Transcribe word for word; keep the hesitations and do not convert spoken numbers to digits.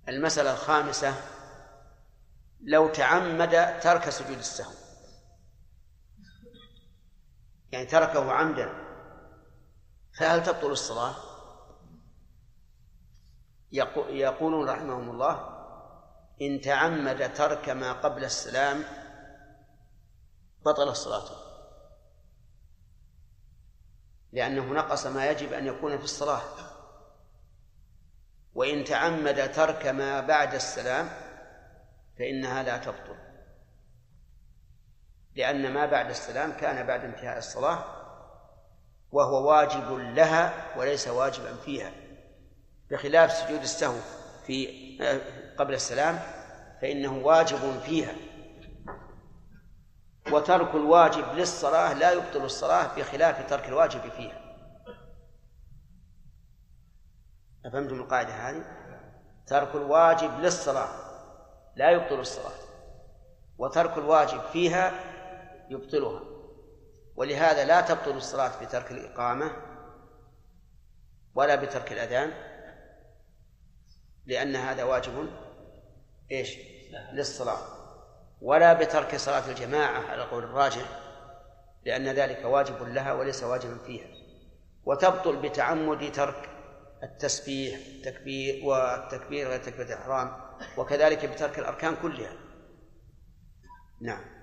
المسألة الخامسة: لو تعمد ترك سجود السهو، يعني تركه عمدا، فهل تبطل الصلاة؟ يقولون رحمهم الله: إن تعمد ترك ما قبل السلام بطل الصلاة، لأنه نقص ما يجب أن يكون في الصلاة. وإن تعمد ترك ما بعد السلام فإنها لا تبطل، لأن ما بعد السلام كان بعد انتهاء الصلاة، وهو واجب لها وليس واجبا فيها، بخلاف سجود السهو في قبل السلام فإنه واجب فيها. وترك الواجب للصلاة لا يبطل الصلاة، بخلاف ترك الواجب فيها. أفهمتم القاعدة هذه؟ ترك الواجب للصلاة لا يبطل الصلاة، وترك الواجب فيها يبطلها. ولهذا لا تبطل الصلاة بترك الإقامة ولا بترك الأذان، لأن هذا واجب إيش؟ للصلاة، ولا بترك صلاة الجماعة على قول الراجح، لأن ذلك واجب لها وليس واجبا فيها. وتبطل بتعمد ترك التسبيح التكبير والتكبير غير تكبيرة الإحرام، وكذلك بترك الأركان كلها. نعم.